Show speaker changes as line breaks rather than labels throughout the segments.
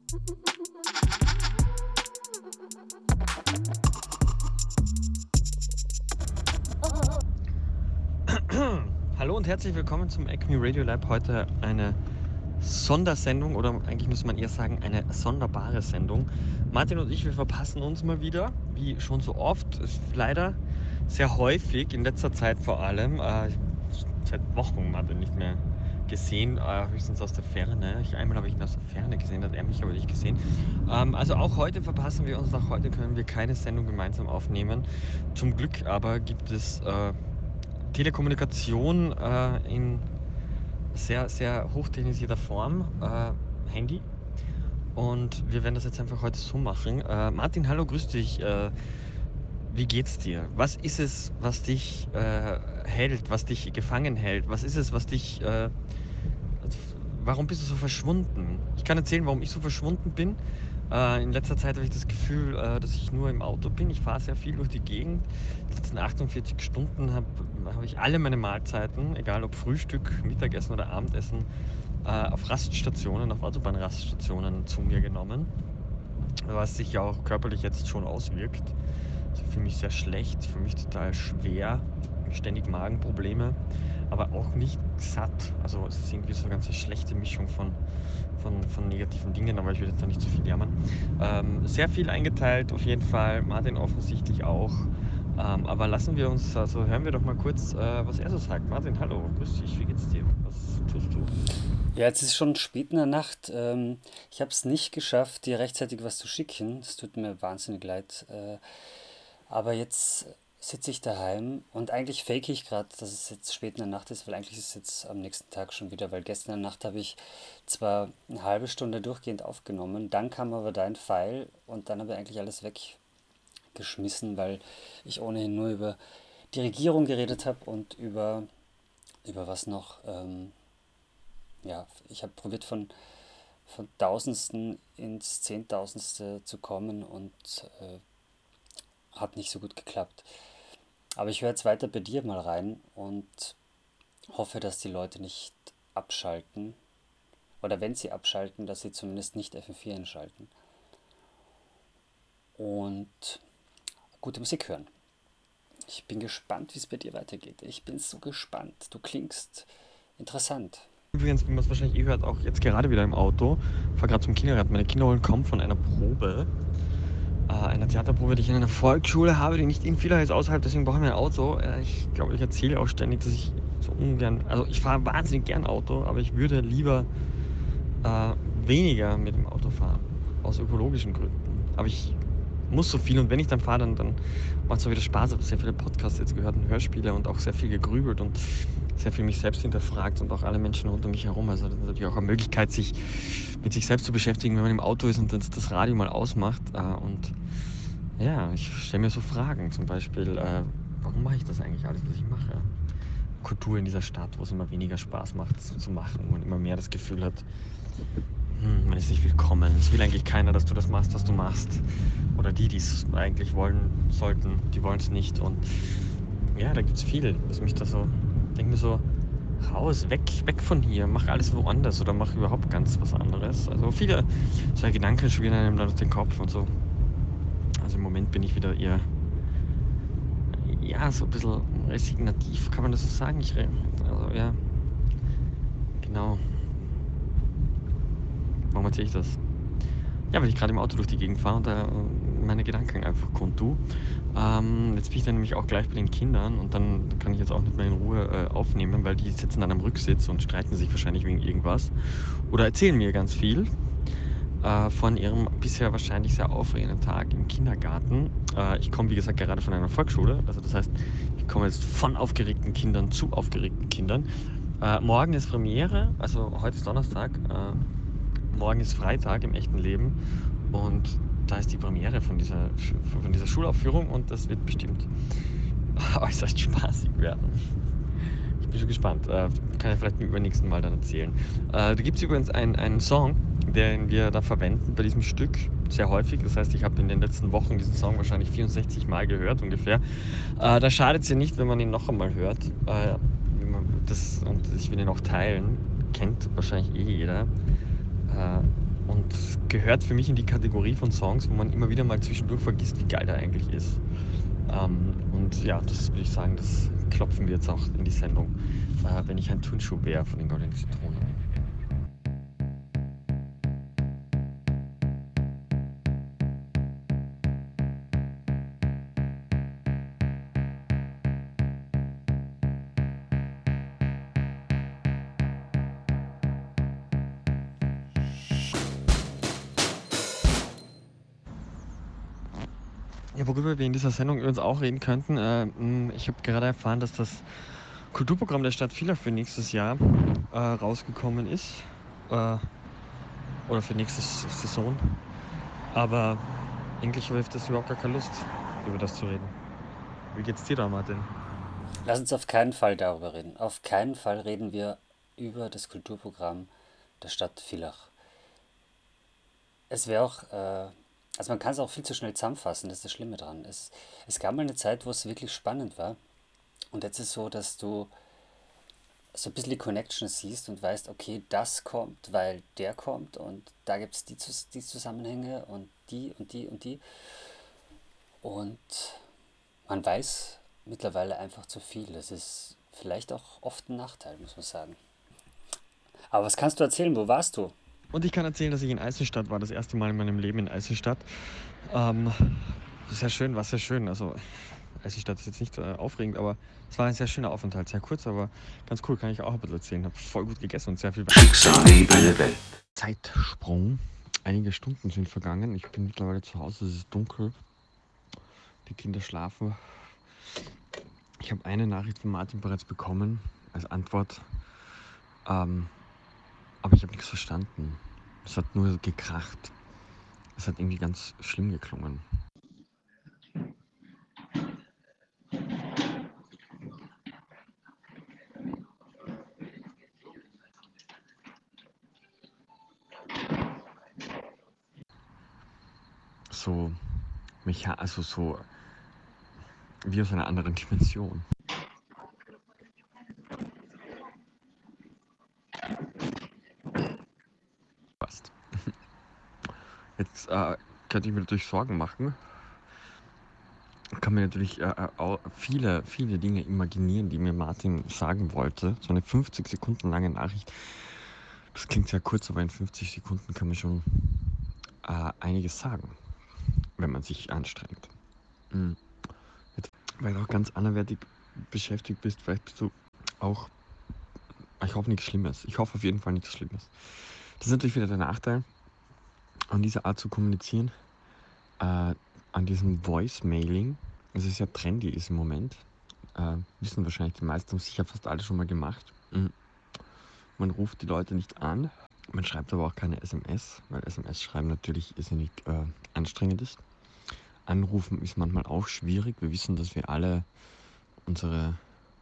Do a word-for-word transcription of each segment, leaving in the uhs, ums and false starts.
Hallo und herzlich willkommen zum Acme Radio Lab. Heute eine Sondersendung oder eigentlich muss man eher sagen eine sonderbare Sendung. Martin und ich, wir verpassen uns mal wieder, wie schon so oft. Ist leider sehr häufig, in letzter Zeit vor allem. Äh, ich hab seit Wochen Martin nicht mehr gesehen, äh, höchstens aus der Ferne. Ich, einmal habe ich ihn aus der Ferne gesehen, hat er mich aber nicht gesehen. Ähm, also auch heute verpassen wir uns, auch heute können wir keine Sendung gemeinsam aufnehmen. Zum Glück aber gibt es äh, Telekommunikation äh, in sehr, sehr hochtechnisierter Form, äh, Handy. Und wir werden das jetzt einfach heute so machen. Äh, Martin, hallo, grüß dich. Äh, wie geht's dir? Was ist es, was dich äh, hält, was dich gefangen hält? Was ist es, was dich... Äh, warum bist du so verschwunden? Ich kann erzählen, warum ich so verschwunden bin. Äh, in letzter Zeit habe ich das Gefühl, äh, dass ich nur im Auto bin. Ich fahre sehr viel durch die Gegend. Die letzten achtundvierzig Stunden habe hab ich alle meine Mahlzeiten, egal ob Frühstück, Mittagessen oder Abendessen, äh, auf Raststationen, auf Autobahnraststationen zu mir genommen. Was sich ja auch körperlich jetzt schon auswirkt. Also für mich sehr schlecht, für mich total schwer, ständig Magenprobleme, aber auch nicht satt. Also es ist irgendwie so eine ganz schlechte Mischung von, von, von negativen Dingen, aber ich will jetzt da nicht zu viel jammern. Ähm, sehr viel eingeteilt auf jeden Fall, Martin offensichtlich auch. Ähm, aber lassen wir uns, also hören wir doch mal kurz, äh, was er so sagt. Martin, hallo, grüß dich, wie geht's dir? Was tust du?
Ja, jetzt ist es schon spät in der Nacht. Ähm, ich habe es nicht geschafft, dir rechtzeitig was zu schicken. Es tut mir wahnsinnig leid. Äh, aber jetzt sitze ich daheim und eigentlich fake ich gerade, dass es jetzt spät in der Nacht ist, weil eigentlich ist es jetzt am nächsten Tag schon wieder, weil gestern in der Nacht habe ich zwar eine halbe Stunde durchgehend aufgenommen, dann kam aber dein Pfeil und dann habe ich eigentlich alles weggeschmissen, weil ich ohnehin nur über die Regierung geredet habe und über, über was noch. Ähm, ja, ich habe probiert von von Tausendsten ins Zehntausendste zu kommen und äh, hat nicht so gut geklappt. Aber ich höre jetzt weiter bei dir mal rein und hoffe, dass die Leute nicht abschalten. Oder wenn sie abschalten, dass sie zumindest nicht F M vier einschalten. Und gute Musik hören. Ich bin gespannt, wie es bei dir weitergeht. Ich bin so gespannt. Du klingst interessant.
Übrigens, wie man es wahrscheinlich eh hört, auch jetzt gerade wieder im Auto. Ich fahre gerade zum Kindergarten. Meine Kinder holen kommen von einer Probe. Äh, einer Theaterprobe, die ich in einer Volksschule habe, die nicht in vielerlei ist außerhalb, deswegen brauche ich mir ein Auto. Äh, ich glaube, ich erzähle auch ständig, dass ich so ungern, also ich fahre wahnsinnig gern Auto, aber ich würde lieber äh, weniger mit dem Auto fahren, aus ökologischen Gründen. Aber ich muss so viel und wenn ich dann fahre, dann, dann macht es auch wieder Spaß. Ich habe sehr viele Podcasts jetzt gehört und Hörspiele und auch sehr viel gegrübelt und sehr viel mich selbst hinterfragt und auch alle Menschen rund um mich herum. Also das ist natürlich auch eine Möglichkeit, sich mit sich selbst zu beschäftigen, wenn man im Auto ist und das, das Radio mal ausmacht. Äh, und ja, ich stelle mir so Fragen, zum Beispiel, äh, warum mache ich das eigentlich alles, was ich mache? Kultur in dieser Stadt, wo es immer weniger Spaß macht, es zu machen und immer mehr das Gefühl hat, hm, man ist nicht willkommen. Es will eigentlich keiner, dass du das machst, was du machst. Oder die, die es eigentlich wollen sollten, die wollen es nicht. Und ja, da gibt es viel, was mich da so, denke mir so, raus, weg, weg von hier, mach alles woanders oder mach überhaupt ganz was anderes. Also viele solche Gedanken schwirren einem dann durch den Kopf und so. Also im Moment bin ich wieder eher, ja, so ein bisschen resignativ, kann man das so sagen? Ich, also ja, genau. Warum erzähle ich das? Ja, weil ich gerade im Auto durch die Gegend fahre und da äh, meine Gedanken einfach kundtue. Ähm, jetzt bin ich dann nämlich auch gleich bei den Kindern und dann kann ich jetzt auch nicht mehr in Ruhe äh, aufnehmen, weil die sitzen dann am Rücksitz und streiten sich wahrscheinlich wegen irgendwas. Oder erzählen mir ganz viel äh, von ihrem bisher wahrscheinlich sehr aufregenden Tag im Kindergarten. Äh, ich komme, wie gesagt, gerade von einer Volksschule. Also das heißt, ich komme jetzt von aufgeregten Kindern zu aufgeregten Kindern. Äh, morgen ist Premiere, also heute ist Donnerstag. Äh, morgen ist Freitag im echten Leben und da ist die Premiere von dieser, von dieser Schulaufführung und das wird bestimmt äußerst spaßig werden. Ich bin schon gespannt. Äh, kann ich vielleicht beim übernächsten Mal dann erzählen. Äh, da gibt es übrigens einen, einen Song, den wir da verwenden bei diesem Stück sehr häufig. Das heißt, ich habe in den letzten Wochen diesen Song wahrscheinlich vierundsechzig Mal gehört ungefähr. Äh, da schadet es ja nicht, wenn man ihn noch einmal hört. Äh, wenn man das, und ich will ihn auch teilen. Kennt wahrscheinlich eh jeder. Äh, und gehört für mich in die Kategorie von Songs, wo man immer wieder mal zwischendurch vergisst, wie geil der eigentlich ist. Ähm, und ja, das würde ich sagen, das klopfen wir jetzt auch in die Sendung, äh, wenn ich ein Turnschuh wäre von den Goldenen Zitronen. Ja, worüber wir in dieser Sendung übrigens auch reden könnten, äh, mh, ich habe gerade erfahren, dass das Kulturprogramm der Stadt Villach für nächstes Jahr äh, rausgekommen ist. Äh, oder für nächste S- Saison. Aber eigentlich habe ich das überhaupt gar keine Lust, über das zu reden. Wie geht's dir da, Martin?
Lass uns auf keinen Fall darüber reden. Auf keinen Fall reden wir über das Kulturprogramm der Stadt Villach. Es wäre auch, äh, also man kann es auch viel zu schnell zusammenfassen, das ist das Schlimme dran. Es, es gab mal eine Zeit, wo es wirklich spannend war. Und jetzt ist es so, dass du so ein bisschen die Connection siehst und weißt, okay, das kommt, weil der kommt und da gibt es die, Zus- die Zusammenhänge und die und die und die. Und man weiß mittlerweile einfach zu viel. Das ist vielleicht auch oft ein Nachteil, muss man sagen. Aber was kannst du erzählen? Wo warst du?
Und ich kann erzählen, dass ich in Eisenstadt war, das erste Mal in meinem Leben in Eisenstadt. Ähm, sehr schön, war sehr schön. Also Eisenstadt ist jetzt nicht äh, aufregend, aber es war ein sehr schöner Aufenthalt. Sehr kurz, aber ganz cool, kann ich auch ein bisschen erzählen. Habe voll gut gegessen und sehr viel Zeitsprung. Einige Stunden sind vergangen. Ich bin mittlerweile zu Hause, es ist dunkel. Die Kinder schlafen. Ich habe eine Nachricht von Martin bereits bekommen als Antwort. Ähm, aber ich habe nichts verstanden. Es hat nur gekracht. Es hat irgendwie ganz schlimm geklungen. So, mecha also so wie aus einer anderen Dimension. Passt. Jetzt äh, könnte ich mir natürlich Sorgen machen. Kann mir natürlich äh, äh, au- viele, viele Dinge imaginieren, die mir Martin sagen wollte. So eine fünfzig Sekunden lange Nachricht. Das klingt sehr kurz, aber in fünfzig Sekunden kann man schon äh, einiges sagen, wenn man sich anstrengt. Mhm. Jetzt, weil du auch ganz anderweitig beschäftigt bist, vielleicht bist du auch, ich hoffe nichts Schlimmes. Ich hoffe auf jeden Fall nichts Schlimmes. Das ist natürlich wieder der Nachteil an dieser Art zu kommunizieren, äh, an diesem Voice-Mailing. Das ist ja trendy ist im Moment. Äh, wissen wahrscheinlich die meisten, haben sicher fast alle schon mal gemacht. Mhm. Man ruft die Leute nicht an, man schreibt aber auch keine S M S, weil S M S schreiben natürlich irrsinnig äh, anstrengend ist. Anrufen ist manchmal auch schwierig. Wir wissen, dass wir alle unsere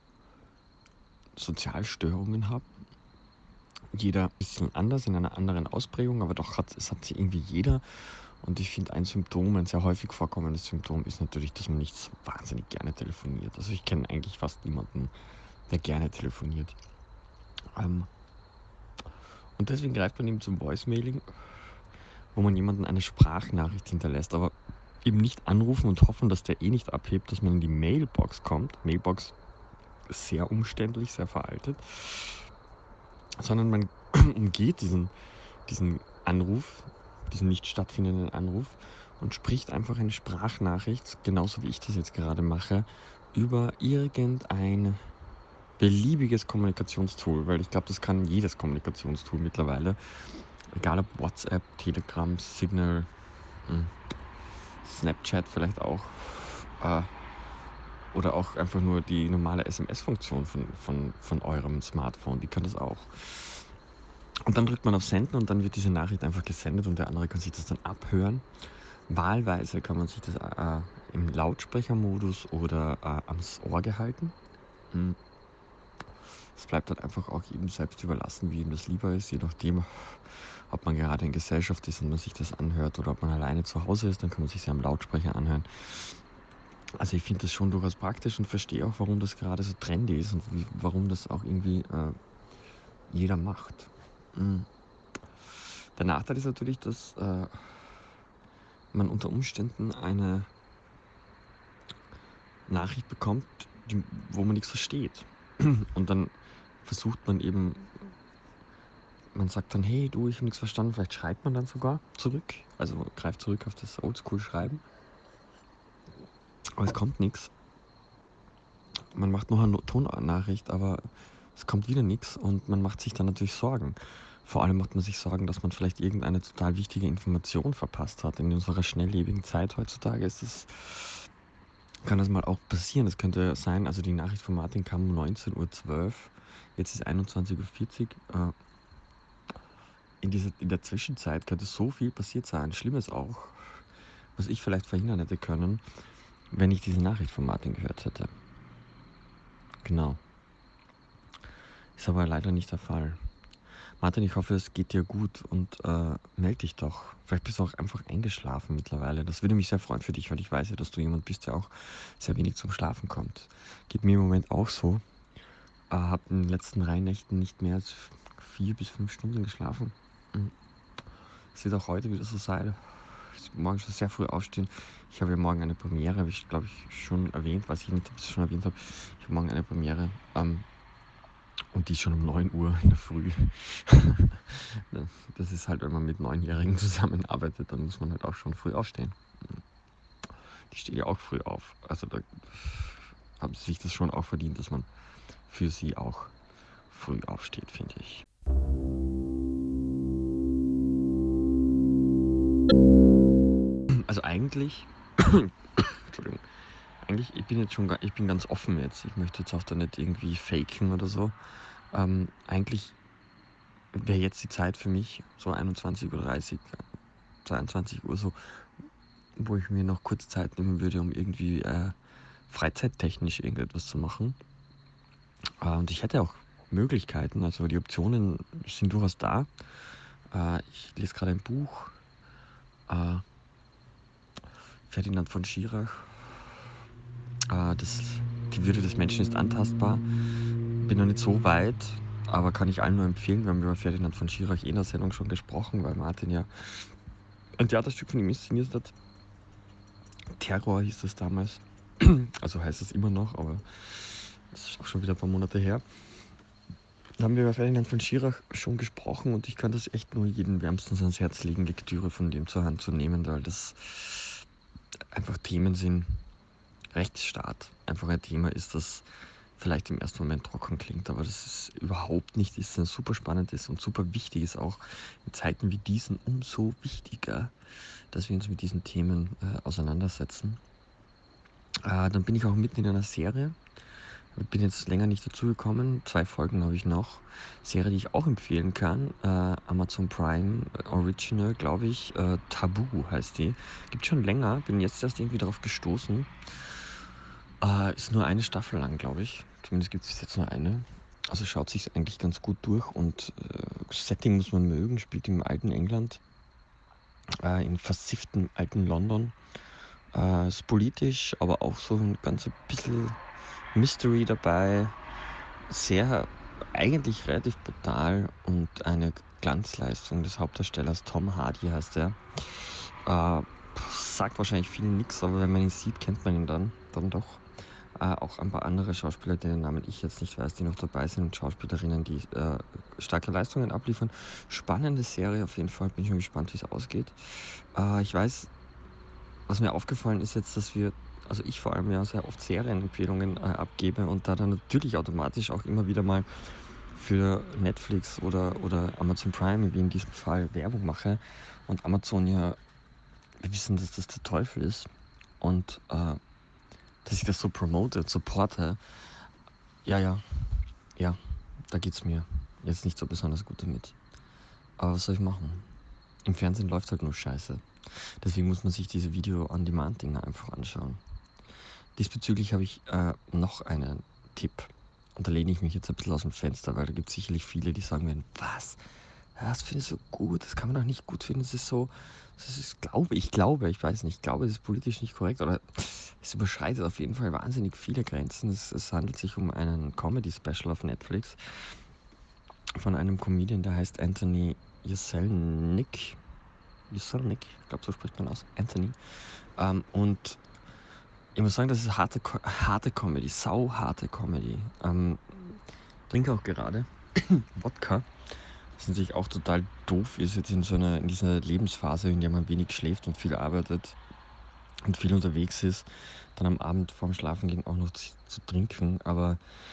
Sozialstörungen haben. Jeder ein bisschen anders, in einer anderen Ausprägung, aber doch hat es hat sie irgendwie jeder. Und ich finde, ein Symptom, ein sehr häufig vorkommendes Symptom ist natürlich, dass man nicht so wahnsinnig gerne telefoniert. Also ich kenne eigentlich fast niemanden, der gerne telefoniert. Ähm, und deswegen greift man eben zum Voicemailing, wo man jemanden eine Sprachnachricht hinterlässt, aber eben nicht anrufen und hoffen, dass der eh nicht abhebt, dass man in die Mailbox kommt. Mailbox ist sehr umständlich, sehr veraltet, sondern man umgeht diesen, diesen Anruf, diesen nicht stattfindenden Anruf und spricht einfach eine Sprachnachricht, genauso wie ich das jetzt gerade mache, über irgendein beliebiges Kommunikationstool, weil ich glaube, das kann jedes Kommunikationstool mittlerweile, egal ob WhatsApp, Telegram, Signal, mh, Snapchat vielleicht auch, äh, oder auch einfach nur die normale S M S-Funktion von, von, von eurem Smartphone, die kann das auch. Und dann drückt man auf Senden und dann wird diese Nachricht einfach gesendet und der andere kann sich das dann abhören. Wahlweise kann man sich das äh, im Lautsprechermodus oder äh, ans Ohr gehalten. Hm. Es bleibt dann einfach auch jedem selbst überlassen, wie ihm das lieber ist, je nachdem, ob man gerade in Gesellschaft ist und man sich das anhört oder ob man alleine zu Hause ist, dann kann man sich ja am Lautsprecher anhören. Also ich finde das schon durchaus praktisch und verstehe auch, warum das gerade so trendy ist und wie, warum das auch irgendwie äh, jeder macht. Mhm. Der Nachteil ist natürlich, dass äh, man unter Umständen eine Nachricht bekommt, die, wo man nichts versteht. Und dann versucht man eben, man sagt dann, hey du, ich habe nichts verstanden, vielleicht schreibt man dann sogar zurück, also greift zurück auf das Oldschool-Schreiben, aber es kommt nichts. Man macht noch eine Tonnachricht, aber es kommt wieder nichts und man macht sich dann natürlich Sorgen. Vor allem macht man sich Sorgen, dass man vielleicht irgendeine total wichtige Information verpasst hat. In unserer schnelllebigen Zeit heutzutage ist es, kann das mal auch passieren. Es könnte sein, also die Nachricht von Martin kam um neunzehn Uhr zwölf, jetzt ist einundzwanzig Uhr vierzig. Äh, in, dieser, in der Zwischenzeit könnte so viel passiert sein. Schlimmes auch, was ich vielleicht verhindern hätte können, wenn ich diese Nachricht von Martin gehört hätte. Genau. Ist aber leider nicht der Fall. Martin, ich hoffe, es geht dir gut und äh, melde dich doch. Vielleicht bist du auch einfach eingeschlafen mittlerweile. Das würde mich sehr freuen für dich, weil ich weiß ja, dass du jemand bist, der auch sehr wenig zum Schlafen kommt. Geht mir im Moment auch so. Äh, habe in den letzten drei Nächten nicht mehr als vier bis fünf Stunden geschlafen. Mhm. Es wird auch heute wieder so sein. Ich muss morgen schon sehr früh aufstehen. Ich habe ja morgen eine Premiere, habe ich glaube ich schon erwähnt, weiß ich nicht, ob ich es schon erwähnt habe. Ich habe morgen eine Premiere. Ähm, Und die ist schon um neun Uhr in der Früh. Das ist halt, wenn man mit Neunjährigen zusammenarbeitet, dann muss man halt auch schon früh aufstehen. Die steht ja auch früh auf. Also da haben sie sich das schon auch verdient, dass man für sie auch früh aufsteht, finde ich. Also eigentlich, Entschuldigung, eigentlich, ich bin jetzt schon, ich bin ganz offen jetzt. Ich möchte jetzt auch da nicht irgendwie faken oder so. Ähm, eigentlich wäre jetzt die Zeit für mich, so einundzwanzig Uhr dreißig, zweiundzwanzig Uhr so, wo ich mir noch kurz Zeit nehmen würde, um irgendwie äh, freizeittechnisch irgendetwas zu machen. Äh, und ich hätte auch Möglichkeiten, also die Optionen sind durchaus da. Äh, ich lese gerade ein Buch, äh, Ferdinand von Schirach, äh, das, Die Würde des Menschen ist antastbar. Bin noch nicht so weit, aber kann ich allen nur empfehlen. Wir haben über Ferdinand von Schirach eh in der Sendung schon gesprochen, weil Martin ja ein Theaterstück von ihm inszeniert hat. Terror hieß das damals. Also heißt es immer noch, aber das ist auch schon wieder ein paar Monate her. Da haben wir über Ferdinand von Schirach schon gesprochen und ich kann das echt nur jedem wärmstens ans Herz legen, Lektüre von dem zur Hand zu nehmen, weil das einfach Themen sind. Rechtsstaat einfach ein Thema ist, das vielleicht im ersten Moment trocken klingt, aber das ist überhaupt nicht ist, sondern super spannend ist und super wichtig ist auch in Zeiten wie diesen umso wichtiger, dass wir uns mit diesen Themen äh, auseinandersetzen. Äh, dann bin ich auch mitten in einer Serie. Ich bin jetzt länger nicht dazu gekommen. Zwei Folgen habe ich noch. Serie, die ich auch empfehlen kann. Äh, Amazon Prime Original, glaube ich. Äh, Tabu heißt die. Gibt schon länger. Bin jetzt erst irgendwie darauf gestoßen. Äh, ist nur eine Staffel lang, glaube ich. Zumindest gibt es jetzt nur eine. Also schaut sich eigentlich ganz gut durch und äh, Setting muss man mögen. Spielt im alten England. Äh, in versifften alten London. Äh, ist politisch, aber auch so ein ganz bisschen Mystery dabei. Sehr, eigentlich relativ brutal und eine Glanzleistung des Hauptdarstellers. Tom Hardy heißt er. Äh, sagt wahrscheinlich vielen nichts, aber wenn man ihn sieht, kennt man ihn dann, dann doch. Äh, auch ein paar andere Schauspieler, deren Namen ich jetzt nicht weiß, die noch dabei sind und Schauspielerinnen, die äh, starke Leistungen abliefern. Spannende Serie auf jeden Fall, bin ich mal gespannt, wie es ausgeht. Äh, ich weiß, was mir aufgefallen ist jetzt, dass wir, also ich vor allem ja sehr oft Serienempfehlungen äh, abgebe und da dann natürlich automatisch auch immer wieder mal für Netflix oder, oder Amazon Prime, wie in diesem Fall, Werbung mache. Und Amazon ja, wir wissen, dass das der Teufel ist. Und äh, dass ich das so promote, supporte, ja, ja, ja, da geht's mir jetzt nicht so besonders gut damit. Aber was soll ich machen? Im Fernsehen läuft halt nur Scheiße. Deswegen muss man sich diese Video-on-Demand-Dinger einfach anschauen. Diesbezüglich habe ich äh, noch einen Tipp. Und da lehne ich mich jetzt ein bisschen aus dem Fenster, weil da gibt es sicherlich viele, die sagen werden, was? Das findest du so gut? Das kann man doch nicht gut finden. Das ist so, das ist, glaube ich, glaube, ich weiß nicht, ich glaube, es ist politisch nicht korrekt oder es überschreitet auf jeden Fall wahnsinnig viele Grenzen. Es, es handelt sich um einen Comedy-Special auf Netflix von einem Comedian, der heißt Anthony Jeselnik. Jeselnik, ich glaube, so spricht man aus. Anthony. Ähm, und ich muss sagen, das ist harte, Ko- harte Comedy, sau harte Comedy. Ähm, trinke auch gerade Wodka. Das ist natürlich auch total doof, ist jetzt in so einer, in dieser Lebensphase, in der man wenig schläft und viel arbeitet und viel unterwegs ist, dann am Abend vorm Schlafengehen auch noch zu, zu trinken. Aber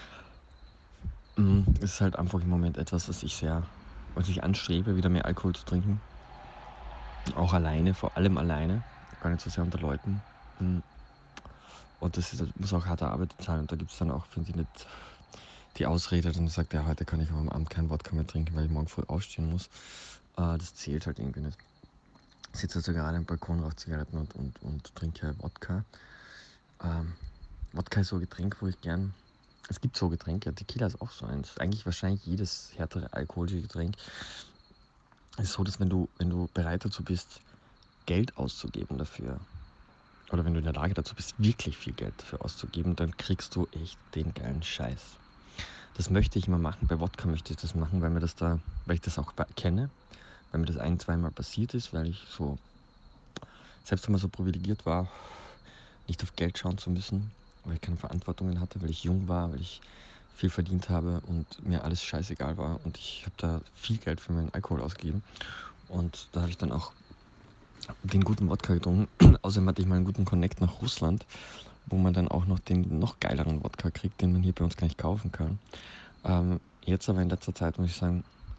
mh, es ist halt einfach im Moment etwas, was ich sehr, was ich anstrebe, wieder mehr Alkohol zu trinken. Auch alleine, vor allem alleine, gar nicht so sehr unter Leuten. Mh. Und das, ist, das muss auch harte Arbeit sein. Und da gibt es dann auch, finde ich, nicht die Ausrede, dann sagt er, ja, heute kann ich am Abend kein Wodka mehr trinken, weil ich morgen früh aufstehen muss. Äh, das zählt halt irgendwie nicht. Ich sitze also gerade am Balkon, rauche Zigaretten und, und, und trinke Wodka. Ähm, Wodka ist so ein Getränk, wo ich gern. Es gibt so Getränke, Tequila ist auch so eins. Eigentlich wahrscheinlich jedes härtere alkoholische Getränk ist so, dass wenn du, wenn du bereit dazu bist, Geld auszugeben dafür, oder wenn du in der Lage dazu bist, wirklich viel Geld dafür auszugeben, dann kriegst du echt den geilen Scheiß. Das möchte ich mal machen. Bei Wodka möchte ich das machen, weil mir das da, weil ich das auch kenne, weil mir das ein, zweimal passiert ist, weil ich so, selbst wenn man so privilegiert war, nicht auf Geld schauen zu müssen, weil ich keine Verantwortungen hatte, weil ich jung war, weil ich viel verdient habe und mir alles scheißegal war und ich habe da viel Geld für meinen Alkohol ausgegeben und da habe ich dann auch den guten Wodka getrunken. Außerdem hatte ich mal einen guten Connect nach Russland, wo man dann auch noch den noch geileren Wodka kriegt, den man hier bei uns gar nicht kaufen kann. Ähm, jetzt aber in letzter Zeit muss ich sagen,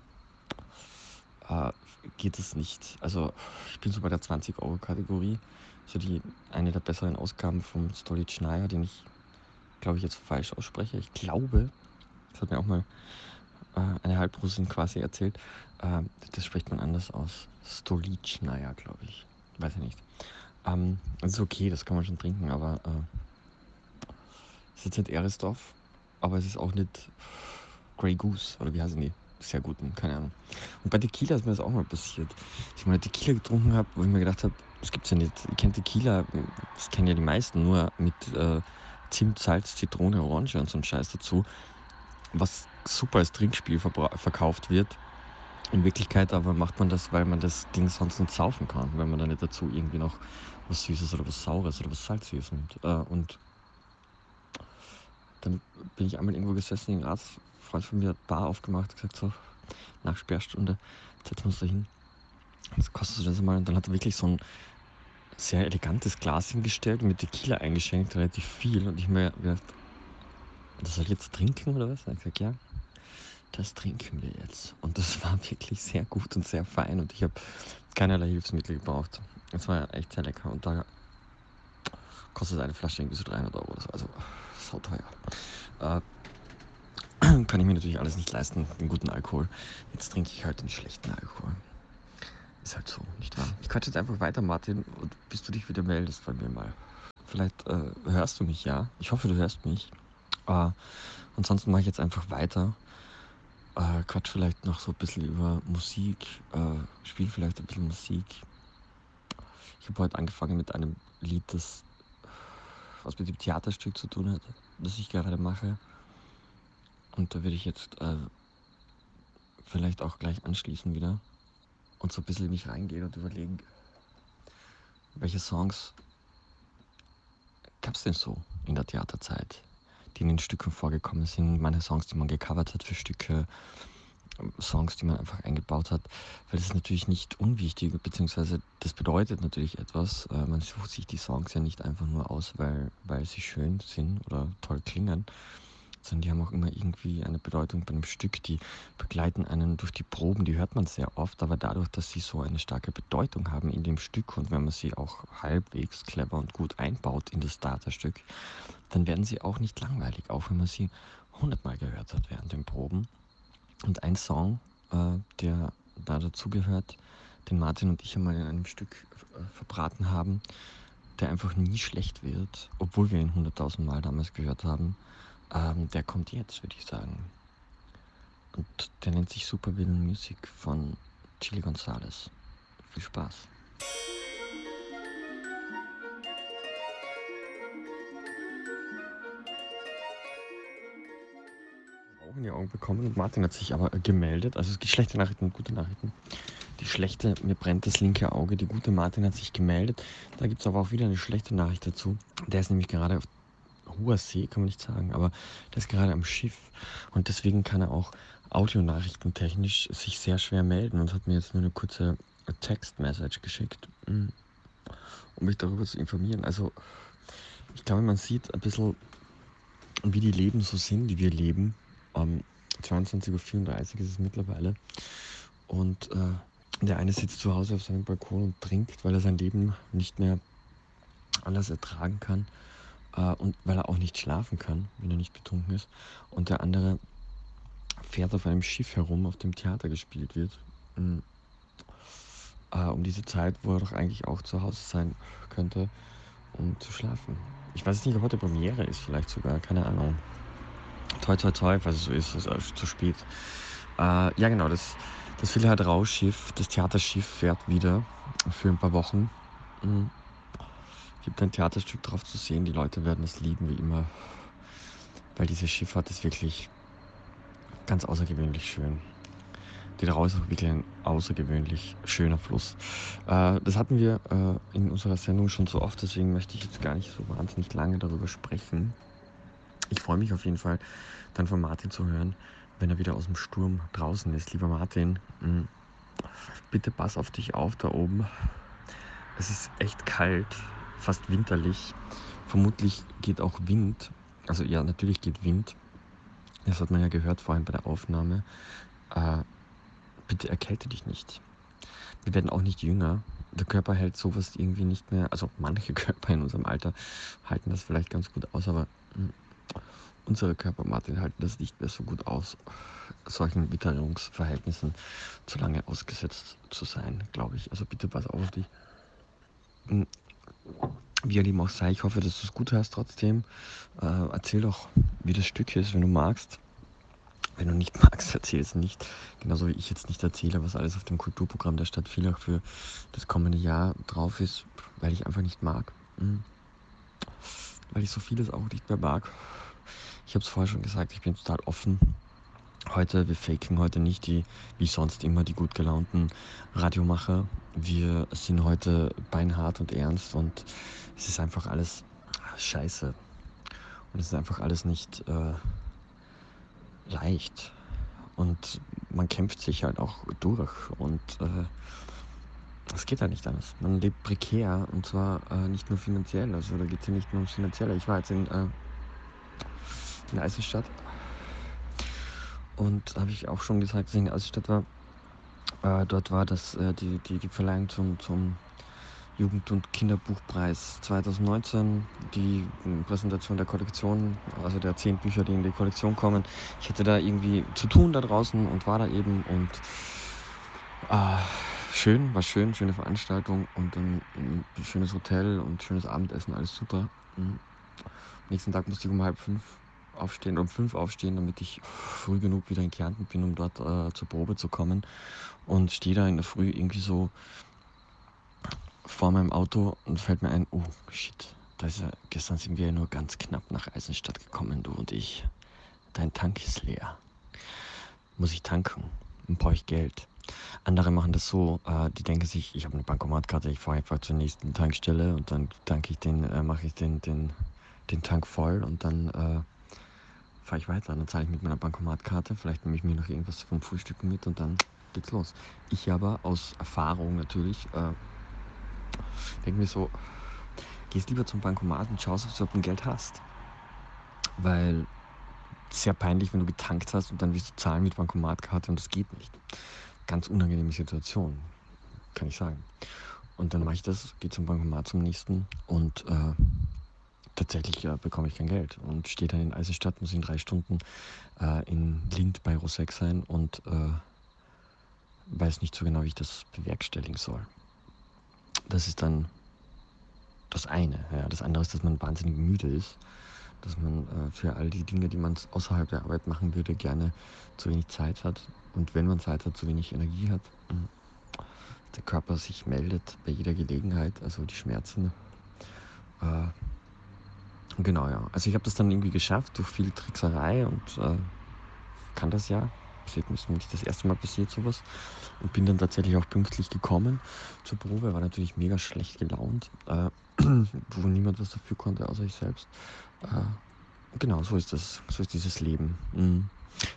äh, geht es nicht. Also ich bin so bei der zwanzig-Euro-Kategorie, so die eine der besseren Ausgaben vom Stolichnaya, den ich, glaube ich, jetzt falsch ausspreche. Ich glaube, das hat mir auch mal äh, eine Halbrussin quasi erzählt, äh, das spricht man anders aus. Stolichnaya, glaube ich. Weiß ich nicht. Ähm, das ist okay, das kann man schon trinken, aber äh, es ist jetzt nicht Eresdorf, aber es ist auch nicht Grey Goose, oder wie heißen die? Sehr guten, keine Ahnung. Und bei Tequila ist mir das auch mal passiert. Dass ich mal Tequila getrunken habe, wo ich mir gedacht habe, das gibt's ja nicht. Ich kenne Tequila, das kennen ja die meisten, nur mit äh, Zimt, Salz, Zitrone, Orange und so ein Scheiß dazu, was super als Trinkspiel verkauft wird. In Wirklichkeit aber macht man das, weil man das Ding sonst nicht saufen kann, weil man da nicht dazu irgendwie noch was Süßes oder was Saures oder was Salzsüßes nimmt. Äh, und dann bin ich einmal irgendwo gesessen in Graz, ein Freund von mir hat Bar aufgemacht, gesagt so, nach Sperrstunde, setzen wir uns da hin, was kostet das mal? Und dann hat er wirklich so ein sehr elegantes Glas hingestellt und mit Tequila eingeschenkt, relativ viel. Und ich mir gedacht, das soll ich jetzt trinken oder was? Und er hat gesagt, ja, das trinken wir jetzt. Und das war wirklich sehr gut und sehr fein und ich habe keinerlei Hilfsmittel gebraucht. Es war echt sehr lecker und da kostet eine Flasche irgendwie so dreihundert Euro. Das war also so teuer. Äh, kann ich mir natürlich alles nicht leisten, den guten Alkohol. Jetzt trinke ich halt den schlechten Alkohol. Ist halt so, nicht wahr? Ich quatsche jetzt einfach weiter, Martin, und bis du dich wieder meldest bei mir mal. Vielleicht äh, hörst du mich, ja? Ich hoffe, du hörst mich. Äh, ansonsten mache ich jetzt einfach weiter. Äh, quatsch vielleicht noch so ein bisschen über Musik. Äh, spiel vielleicht ein bisschen Musik. Ich habe heute angefangen mit einem Lied, das was mit dem Theaterstück zu tun hat, das ich gerade mache. Und da würde ich jetzt äh, vielleicht auch gleich anschließen wieder und so ein bisschen in mich reingehen und überlegen, welche Songs gab es denn so in der Theaterzeit, die in den Stücken vorgekommen sind. Meine Songs, die man gecovert hat für Stücke, Songs, die man einfach eingebaut hat, weil das ist natürlich nicht unwichtig, beziehungsweise das bedeutet natürlich etwas. Äh, man sucht sich die Songs ja nicht einfach nur aus, weil, weil sie schön sind oder toll klingen, sondern die haben auch immer irgendwie eine Bedeutung bei einem Stück. Die begleiten einen durch die Proben, die hört man sehr oft, aber dadurch, dass sie so eine starke Bedeutung haben in dem Stück und wenn man sie auch halbwegs clever und gut einbaut in das Theaterstück, dann werden sie auch nicht langweilig, auch wenn man sie hundertmal gehört hat während den Proben. Und ein Song, äh, der da dazugehört, den Martin und ich einmal in einem Stück äh, verbraten haben, der einfach nie schlecht wird, obwohl wir ihn hunderttausend Mal damals gehört haben, ähm, der kommt jetzt, würde ich sagen. Und der nennt sich Supervillain Music von Chili Gonzales. Viel Spaß. Auch in die Augen bekommen und Martin hat sich aber äh, gemeldet. Also es gibt schlechte Nachrichten und gute Nachrichten. Die schlechte, mir brennt das linke Auge. Die gute, Martin hat sich gemeldet. Da gibt es aber auch wieder eine schlechte Nachricht dazu. Der ist nämlich gerade auf hoher See, kann man nicht sagen, aber der ist gerade am Schiff und deswegen kann er auch Audionachrichten technisch sich sehr schwer melden und hat mir jetzt nur eine kurze Text-Message geschickt, mm, um mich darüber zu informieren. Also ich glaube, man sieht ein bisschen, wie die Leben so sind, die wir leben. Um zweiundzwanzig Uhr vierunddreißig ist es mittlerweile und äh, der eine sitzt zu Hause auf seinem Balkon und trinkt, weil er sein Leben nicht mehr anders ertragen kann. Äh, und weil er auch nicht schlafen kann, wenn er nicht betrunken ist. Und der andere fährt auf einem Schiff herum, auf dem Theater gespielt wird. Mm, äh, um diese Zeit, wo er doch eigentlich auch zu Hause sein könnte, um zu schlafen. Ich weiß nicht, ob heute Premiere ist, vielleicht sogar, keine Ahnung. Toi, toi, toi, falls es so ist, ist es zu spät. Äh, ja, genau, das, das Wille-Halt-Raus-Schiff, das Theaterschiff fährt wieder für ein paar Wochen. Mm, gibt ein Theaterstück drauf zu sehen. Die Leute werden es lieben, wie immer, weil diese Schifffahrt ist wirklich ganz außergewöhnlich schön. Die Drau ist auch wirklich ein außergewöhnlich schöner Fluss. Äh, das hatten wir äh, in unserer Sendung schon so oft, deswegen möchte ich jetzt gar nicht so wahnsinnig lange darüber sprechen. Ich freue mich auf jeden Fall, dann von Martin zu hören, wenn er wieder aus dem Sturm draußen ist. Lieber Martin, mh, bitte pass auf dich auf da oben. Es ist echt kalt, fast winterlich. Vermutlich geht auch Wind. Also ja, natürlich geht Wind. Das hat man ja gehört vorhin bei der Aufnahme. Äh, bitte erkälte dich nicht. Wir werden auch nicht jünger. Der Körper hält sowas irgendwie nicht mehr. Also manche Körper in unserem Alter halten das vielleicht ganz gut aus, aber mh, unsere Körper, Martin, halten das nicht mehr so gut aus, solchen Witterungsverhältnissen zu lange ausgesetzt zu sein, glaube ich. Also bitte pass auf dich. Mh, Wie dem auch sei, ich hoffe, dass du es gut hast trotzdem. Äh, erzähl doch, wie das Stück ist, wenn du magst. Wenn du nicht magst, erzähl es nicht. Genauso wie ich jetzt nicht erzähle, was alles auf dem Kulturprogramm der Stadt Villach für das kommende Jahr drauf ist, weil ich einfach nicht mag. Mhm. Weil ich so vieles auch nicht mehr mag. Ich habe es vorher schon gesagt, ich bin total offen. Heute, wir faken heute nicht die, wie sonst immer, die gut gelaunten Radiomacher. Wir sind heute beinhart und ernst und es ist einfach alles scheiße. Und es ist einfach alles nicht äh, leicht. Und man kämpft sich halt auch durch und es äh, geht halt nicht anders. Man lebt prekär und zwar äh, nicht nur finanziell, also da geht es ja nicht nur ums Finanzielle. Ich war jetzt in, äh, in Eisenstadt und habe ich auch schon gesagt, dass ich in Eisenstadt war. Äh, dort war das äh, die, die, die Verleihung zum, zum Jugend- und Kinderbuchpreis zwanzig neunzehn, die Präsentation der Kollektion, also der zehn Bücher, die in die Kollektion kommen. Ich hatte da irgendwie zu tun da draußen und war da eben und äh, schön, war schön, schöne Veranstaltung und dann ein schönes Hotel und schönes Abendessen, alles super. Mhm. Nächsten Tag musste ich um halb fünf aufstehen, um fünf aufstehen, damit ich früh genug wieder in Kärnten bin, um dort äh, zur Probe zu kommen und stehe da in der Früh irgendwie so vor meinem Auto und fällt mir ein, oh shit, da ist ja, gestern sind wir ja nur ganz knapp nach Eisenstadt gekommen, du und ich. Dein Tank ist leer. Muss ich tanken? Dann brauche ich Geld. Andere machen das so, äh, die denken sich, ich habe eine Bankomatkarte, ich fahre einfach zur nächsten Tankstelle und dann tanke ich den, äh, mache ich den, den, den Tank voll und dann äh, fahre ich weiter. Dann zahle ich mit meiner Bankomatkarte, vielleicht nehme ich mir noch irgendwas vom Frühstücken mit und dann geht's los. Ich aber aus Erfahrung natürlich äh, denke mir so, gehst lieber zum Bankomat und schaust, ob du überhaupt ein Geld hast. Weil es ist sehr peinlich, wenn du getankt hast und dann willst du zahlen mit Bankomatkarte und das geht nicht. Ganz unangenehme Situation, kann ich sagen. Und dann mache ich das, gehe zum Bankomat zum nächsten und äh, tatsächlich äh, bekomme ich kein Geld und stehe dann in Eisenstadt, muss in drei Stunden äh, in Lindt bei Rosex sein und äh, weiß nicht so genau, wie ich das bewerkstelligen soll. Das ist dann das eine. Ja. Das andere ist, dass man wahnsinnig müde ist, dass man äh, für all die Dinge, die man außerhalb der Arbeit machen würde, gerne zu wenig Zeit hat und wenn man Zeit hat, zu wenig Energie hat. Der Körper sich meldet bei jeder Gelegenheit, also die Schmerzen. Äh, genau, ja. Also ich habe das dann irgendwie geschafft durch viel Trickserei und äh, kann das ja. Deswegen ist mir nicht das erste Mal passiert sowas. Und bin dann tatsächlich auch pünktlich gekommen zur Probe. War natürlich mega schlecht gelaunt, äh, wo niemand was dafür konnte, außer ich selbst. Äh, genau, so ist das. So ist dieses Leben. Mhm.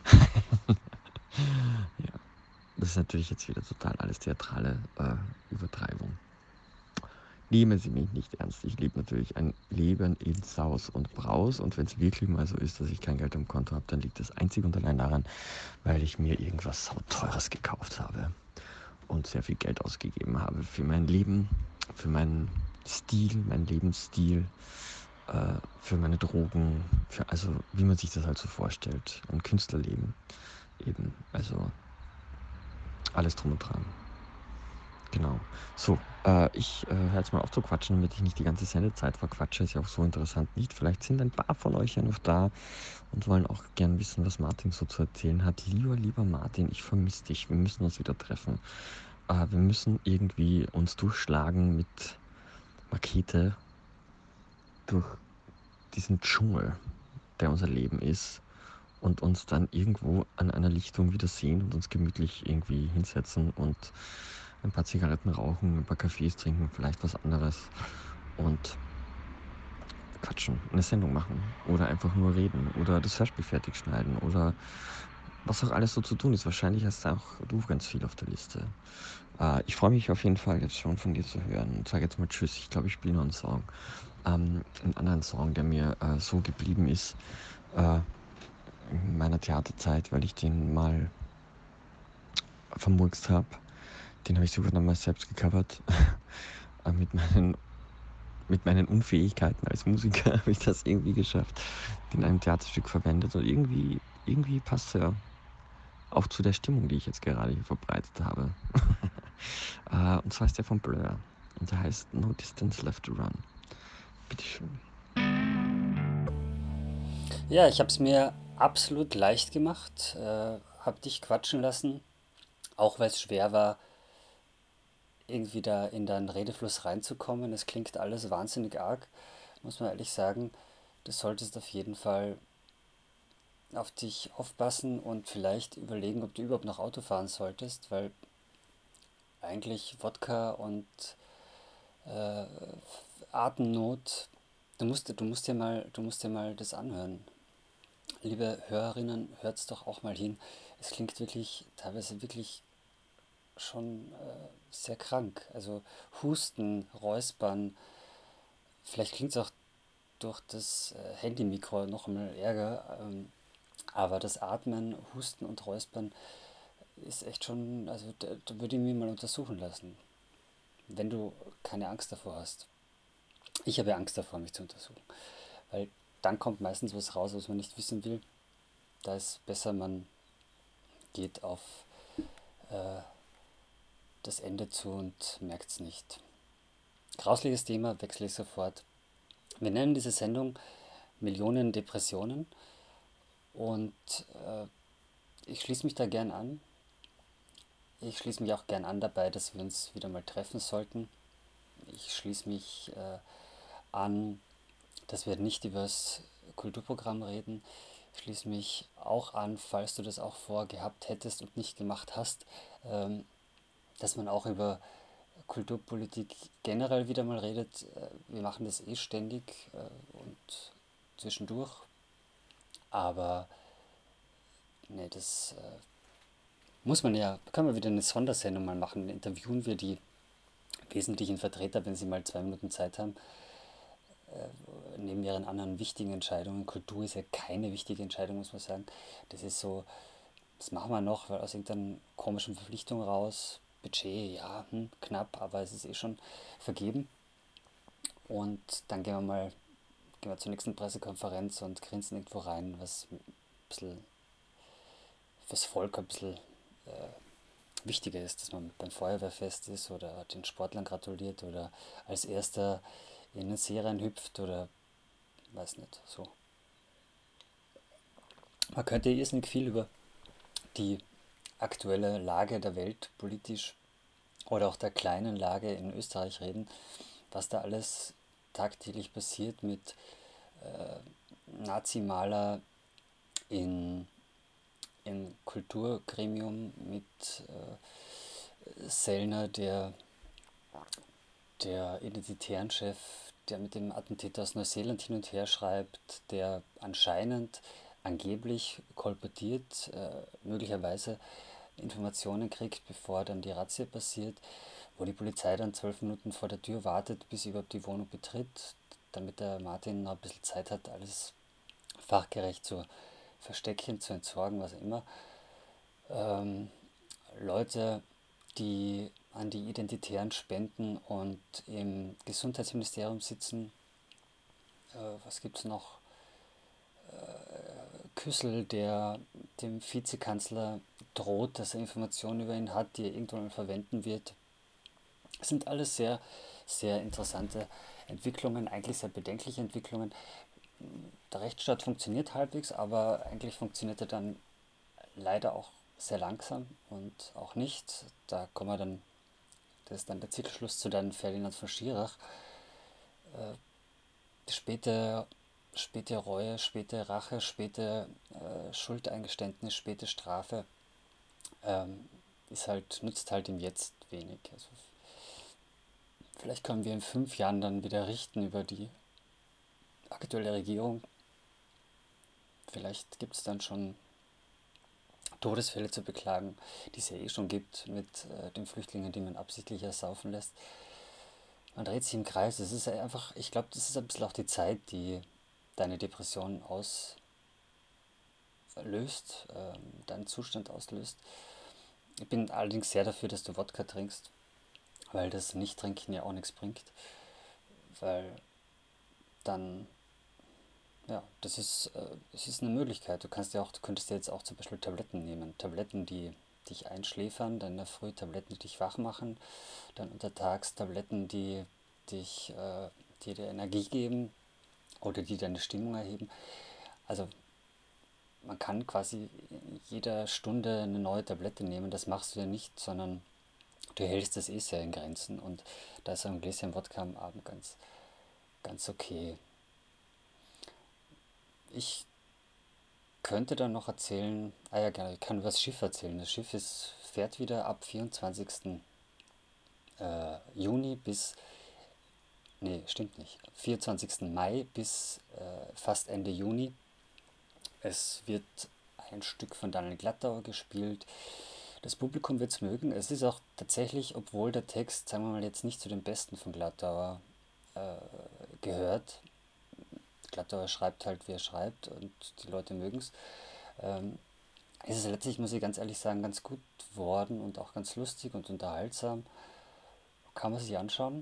Ja, das ist natürlich jetzt wieder total alles theatrale äh, Übertreibung. Nehmen Sie mich nicht ernst. Ich lebe natürlich ein Leben in Saus und Braus. Und wenn es wirklich mal so ist, dass ich kein Geld am Konto habe, dann liegt das einzig und allein daran, weil ich mir irgendwas sauteures gekauft habe und sehr viel Geld ausgegeben habe für mein Leben, für meinen Stil, meinen Lebensstil, äh, für meine Drogen, für, also wie man sich das halt so vorstellt. Ein Künstlerleben eben. Also alles drum und dran. Genau. So, äh, ich äh, höre jetzt mal auf zu quatschen, damit ich nicht die ganze Sendezeit verquatsche. Ist ja auch so interessant nicht. Vielleicht sind ein paar von euch ja noch da und wollen auch gern wissen, was Martin so zu erzählen hat. Lieber, lieber Martin, ich vermisse dich. Wir müssen uns wieder treffen. Äh, wir müssen irgendwie uns durchschlagen mit Makete durch diesen Dschungel, der unser Leben ist, und uns dann irgendwo an einer Lichtung wieder sehen und uns gemütlich irgendwie hinsetzen und ein paar Zigaretten rauchen, ein paar Kaffees trinken, vielleicht was anderes und quatschen, eine Sendung machen oder einfach nur reden oder das Hörspiel fertig schneiden oder was auch alles so zu tun ist. Wahrscheinlich hast auch du ganz viel auf der Liste. Äh, ich freue mich auf jeden Fall jetzt schon von dir zu hören und sage jetzt mal Tschüss. Ich glaube, ich spiele noch einen Song. Ähm, einen anderen Song, der mir äh, so geblieben ist äh, in meiner Theaterzeit, weil ich den mal vermurkst habe. Den habe ich sogar noch mal selbst gecovert. äh, mit meinen mit meinen Unfähigkeiten als Musiker habe ich das irgendwie geschafft, den in einem Theaterstück verwendet. Und irgendwie, irgendwie passt er auch zu der Stimmung, die ich jetzt gerade hier verbreitet habe. äh, und zwar ist der von Blur. Und der heißt No Distance Left to Run. Bitteschön.
Ja, ich habe es mir absolut leicht gemacht, äh, habe dich quatschen lassen, auch weil es schwer war, irgendwie da in deinen Redefluss reinzukommen. Es klingt alles wahnsinnig arg, muss man ehrlich sagen. Du solltest auf jeden Fall auf dich aufpassen und vielleicht überlegen, ob du überhaupt noch Auto fahren solltest, weil eigentlich Wodka und äh, Atemnot, du musst, du musst dir mal, du musst dir mal das anhören. Liebe Hörerinnen, hört's doch auch mal hin. Es klingt wirklich, teilweise wirklich schon äh, sehr krank. Also Husten, Räuspern, vielleicht klingt es auch durch das äh, Handymikro noch einmal ärger, ähm, aber das Atmen, Husten und Räuspern ist echt schon, also da, da würde ich mich mal untersuchen lassen, wenn du keine Angst davor hast. Ich habe ja Angst davor, mich zu untersuchen, weil dann kommt meistens was raus, was man nicht wissen will. Da ist besser, man geht auf äh, das Ende zu und merkt es nicht. Grausliches Thema, wechsle ich sofort. Wir nennen diese Sendung Millionen Depressionen und äh, ich schließe mich da gern an. Ich schließe mich auch gern an dabei, dass wir uns wieder mal treffen sollten. Ich schließe mich äh, an, dass wir nicht über das Kulturprogramm reden. Ich schließe mich auch an, falls du das auch vorgehabt hättest und nicht gemacht hast, ähm, dass man auch über Kulturpolitik generell wieder mal redet. Äh, Wir machen das eh ständig äh, und zwischendurch, aber nee, das äh, muss man ja, können wir wieder eine Sondersendung mal machen. Interviewen wir die wesentlichen Vertreter, wenn sie mal zwei Minuten Zeit haben, neben ihren anderen wichtigen Entscheidungen. Kultur ist ja keine wichtige Entscheidung, muss man sagen. Das ist so, das machen wir noch, weil aus irgendeiner komischen Verpflichtung raus. Budget, ja, hm, knapp, aber es ist eh schon vergeben. Und dann gehen wir mal gehen wir zur nächsten Pressekonferenz und grinsen irgendwo rein, was ein bisschen fürs Volk ein bisschen äh, wichtiger ist, dass man beim Feuerwehrfest ist oder den Sportlern gratuliert oder als erster in den See reinhüpft oder weiß nicht, so. Man könnte irrsinnig viel über die aktuelle Lage der Welt politisch oder auch der kleinen Lage in Österreich reden, was da alles tagtäglich passiert mit äh, Nazi-Maler in, im Kulturgremium mit äh, Sellner, der, der identitären Chef, der mit dem Attentäter aus Neuseeland hin und her schreibt, der anscheinend, angeblich kolportiert, äh, möglicherweise Informationen kriegt, bevor dann die Razzia passiert, wo die Polizei dann zwölf Minuten vor der Tür wartet, bis sie überhaupt die Wohnung betritt, damit der Martin noch ein bisschen Zeit hat, alles fachgerecht zu verstecken, zu entsorgen, was auch immer. Ähm, Leute, die an die Identitären spenden und im Gesundheitsministerium sitzen. Äh, was gibt es noch? Küssel, der dem Vizekanzler droht, dass er Informationen über ihn hat, die er irgendwann mal verwenden wird. Das sind alles sehr, sehr interessante Entwicklungen, eigentlich sehr bedenkliche Entwicklungen. Der Rechtsstaat funktioniert halbwegs, aber eigentlich funktioniert er dann leider auch sehr langsam und auch nicht. Da kommen wir dann, das ist dann der Zirkelschluss zu dann Ferdinand von Schirach. Äh, späte, späte Reue, späte Rache, späte äh, Schuldeingeständnis, späte Strafe ähm, ist halt, nützt halt im Jetzt wenig. Also vielleicht können wir in fünf Jahren dann wieder richten über die aktuelle Regierung. Vielleicht gibt es dann schon Todesfälle zu beklagen, die es ja eh schon gibt mit äh, den Flüchtlingen, die man absichtlich ersaufen lässt. Man dreht sich im Kreis. Es ist einfach, ich glaube, das ist ein bisschen auch die Zeit, die deine Depression auslöst, ähm, deinen Zustand auslöst. Ich bin allerdings sehr dafür, dass du Wodka trinkst, weil das Nicht-Trinken ja auch nichts bringt. Weil dann, ja, das ist, äh, es ist eine Möglichkeit. Du kannst ja auch, du könntest ja jetzt auch zum Beispiel Tabletten nehmen. Tabletten, die dich einschläfern, dann in der Früh Tabletten, die dich wach machen, dann untertags Tabletten, die dich, äh, die dir Energie geben oder die deine Stimmung erheben. Also man kann quasi in jeder Stunde eine neue Tablette nehmen. Das machst du ja nicht, sondern du hältst das eh sehr in Grenzen. Und da ist so ein Gläschen Wodka am Abend ganz, ganz okay. Ich könnte dann noch erzählen, ah ja, genau, ich kann über das Schiff erzählen. Das Schiff ist, fährt wieder ab vierundzwanzigsten Äh, Juni bis, nee, stimmt nicht, vierundzwanzigsten Mai bis äh, fast Ende Juni. Es wird ein Stück von Daniel Glattauer gespielt. Das Publikum wird es mögen. Es ist auch tatsächlich, obwohl der Text, sagen wir mal, jetzt nicht zu den besten von Glattauer äh, gehört. Glattauer schreibt halt, wie er schreibt und die Leute mögen es. Ähm, es ist letztlich, muss ich ganz ehrlich sagen, ganz gut worden und auch ganz lustig und unterhaltsam. Kann man sich anschauen.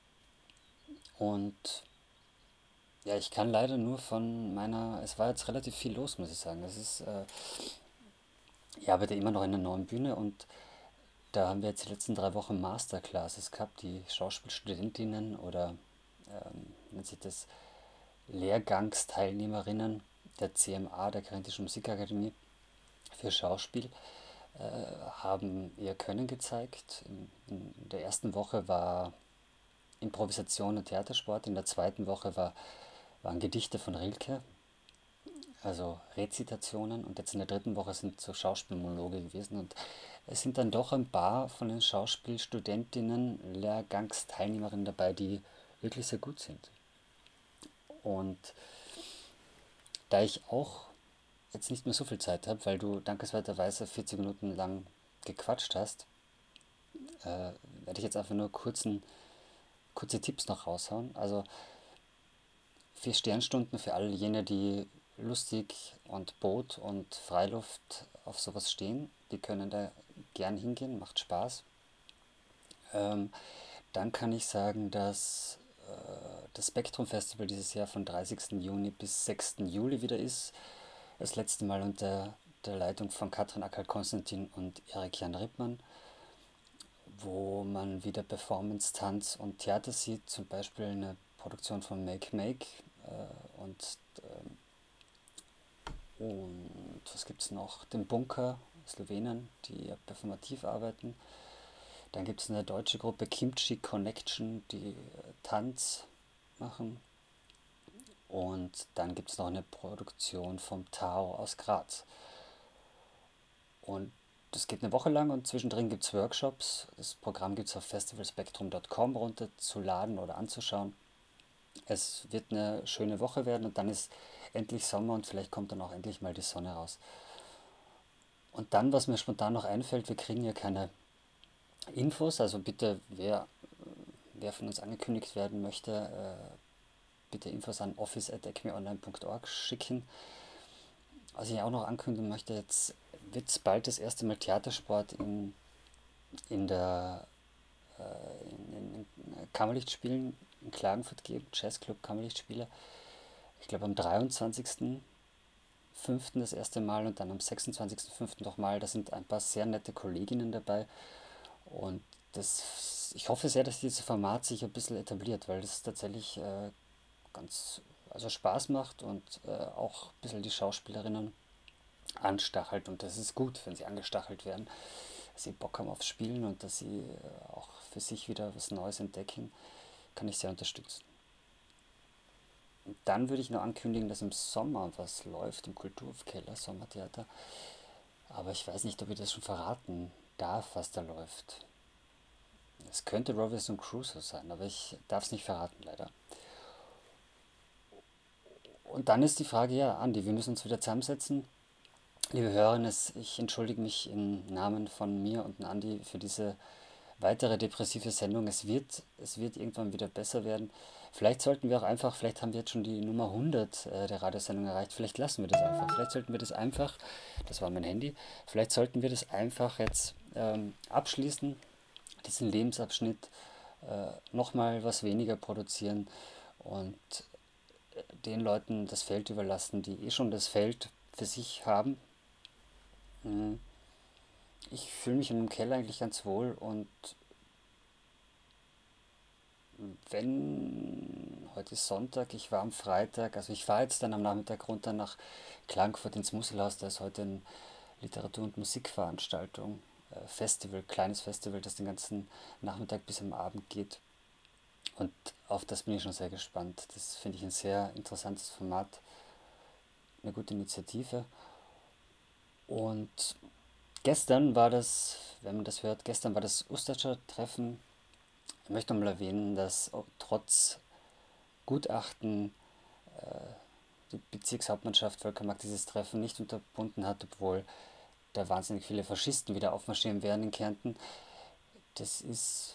Und ja, ich kann leider nur von meiner, es war jetzt relativ viel los, muss ich sagen. Es ist, äh, ich arbeite immer noch in einer neuen Bühne und da haben wir jetzt die letzten drei Wochen Masterclasses gehabt, die Schauspielstudentinnen oder ähm, nennt sich das Lehrgangsteilnehmerinnen der C M A, der Karintischen Musikakademie für Schauspiel, äh, haben ihr Können gezeigt. In, in der ersten Woche war Improvisation und Theatersport, in der zweiten Woche war, waren Gedichte von Rilke, also Rezitationen, und jetzt in der dritten Woche sind so Schauspielmonologe gewesen und es sind dann doch ein paar von den Schauspielstudentinnen, Lehrgangsteilnehmerinnen dabei, die wirklich sehr gut sind. Und da ich auch jetzt nicht mehr so viel Zeit habe, weil du dankenswerterweise vierzig Minuten lang gequatscht hast, äh, werde ich jetzt einfach nur kurzen, kurze Tipps noch raushauen. Also vier Sternstunden für all jene, die lustig und Boot und Freiluft auf sowas stehen. Die können da gern hingehen, macht Spaß. Ähm, Dann kann ich sagen, dass äh, das Spektrum Festival dieses Jahr von dreißigsten Juni bis sechsten Juli wieder ist. Das letzte Mal unter der Leitung von Katrin Ackert-Konstantin und Erik Jan Rippmann, wo man wieder Performance, Tanz und Theater sieht, zum Beispiel eine Produktion von Make Make äh, und, ähm, und was gibt es noch? Den Bunker, Slowenen, die ja performativ arbeiten. Dann gibt es eine deutsche Gruppe Kimchi Connection, die äh, Tanz machen. Und dann gibt es noch eine Produktion vom Tao aus Graz. Und das geht eine Woche lang und zwischendrin gibt es Workshops. Das Programm gibt es auf festivalspectrum Punkt com runterzuladen oder anzuschauen. Es wird eine schöne Woche werden und dann ist endlich Sommer und vielleicht kommt dann auch endlich mal die Sonne raus. Und dann, was mir spontan noch einfällt, wir kriegen ja keine Infos, also bitte, wer, wer von uns angekündigt werden möchte, äh, bitte Infos an office at acmeonline punkt org schicken. Was ich auch noch ankündigen möchte, jetzt wird es bald das erste Mal Theatersport in, in der äh, in, in, in Kammerlichtspielen in Klagenfurt geben, Jazzclub Kammerlichtspiele. Ich glaube am dreiundzwanzigsten fünften das erste Mal und dann am sechsundzwanzigsten fünften nochmal. Da sind ein paar sehr nette Kolleginnen dabei und das, ich hoffe sehr, dass dieses Format sich ein bisschen etabliert, weil das tatsächlich äh, ganz also Spaß macht und äh, auch ein bisschen die Schauspielerinnen anstachelt und das ist gut, wenn sie angestachelt werden, dass sie Bock haben aufs Spielen und dass sie äh, auch für sich wieder was Neues entdecken, kann ich sehr unterstützen. Und dann würde ich noch ankündigen, dass im Sommer was läuft im Kulturkeller, Sommertheater. Aber ich weiß nicht, ob ich das schon verraten darf, was da läuft. Es könnte Robinson Crusoe sein, aber ich darf es nicht verraten, leider. Und dann ist die Frage, ja, Andi, wir müssen uns wieder zusammensetzen. Liebe Hörerinnen, ich entschuldige mich im Namen von mir und Andi für diese weitere depressive Sendung. Es wird, es wird irgendwann wieder besser werden. Vielleicht sollten wir auch einfach, vielleicht haben wir jetzt schon die Nummer hundert äh, der Radiosendung erreicht. Vielleicht lassen wir das einfach. Vielleicht sollten wir das einfach, das war mein Handy, vielleicht sollten wir das einfach jetzt ähm, abschließen, diesen Lebensabschnitt, äh, nochmal was weniger produzieren und äh, den Leuten das Feld überlassen, die eh schon das Feld für sich haben. Mhm. Ich fühle mich in dem Keller eigentlich ganz wohl und wenn, heute ist Sonntag, ich war am Freitag, also ich fahre jetzt dann am Nachmittag runter nach Klagenfurt ins Muselhaus, da ist heute eine Literatur- und Musikveranstaltung, äh, Festival, kleines Festival, das den ganzen Nachmittag bis am Abend geht. Und auf das bin ich schon sehr gespannt. Das finde ich ein sehr interessantes Format, eine gute Initiative. Und gestern war das, wenn man das hört, gestern war das Ustadscher Treffen. Ich möchte mal erwähnen, dass trotz Gutachten die Bezirkshauptmannschaft Völkermarkt dieses Treffen nicht unterbunden hat, obwohl da wahnsinnig viele Faschisten wieder aufmarschieren werden in Kärnten. Das ist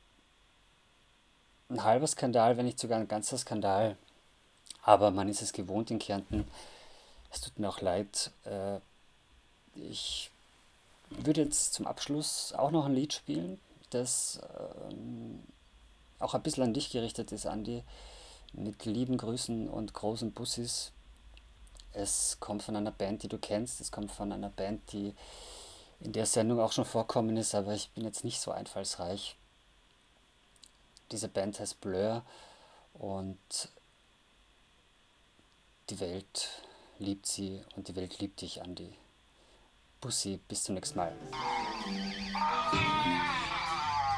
ein halber Skandal, wenn nicht sogar ein ganzer Skandal. Aber man ist es gewohnt in Kärnten. Es tut mir auch leid. Äh, ich würde jetzt zum Abschluss auch noch ein Lied spielen, das ähm, auch ein bisschen an dich gerichtet ist, Andi, mit lieben Grüßen und großen Bussis. Es kommt von einer Band, die du kennst. Es kommt von einer Band, die in der Sendung auch schon vorkommen ist, aber ich bin jetzt nicht so einfallsreich. Diese Band heißt Blur und die Welt liebt sie und die Welt liebt dich, Andi. Bussi, bis zum nächsten Mal.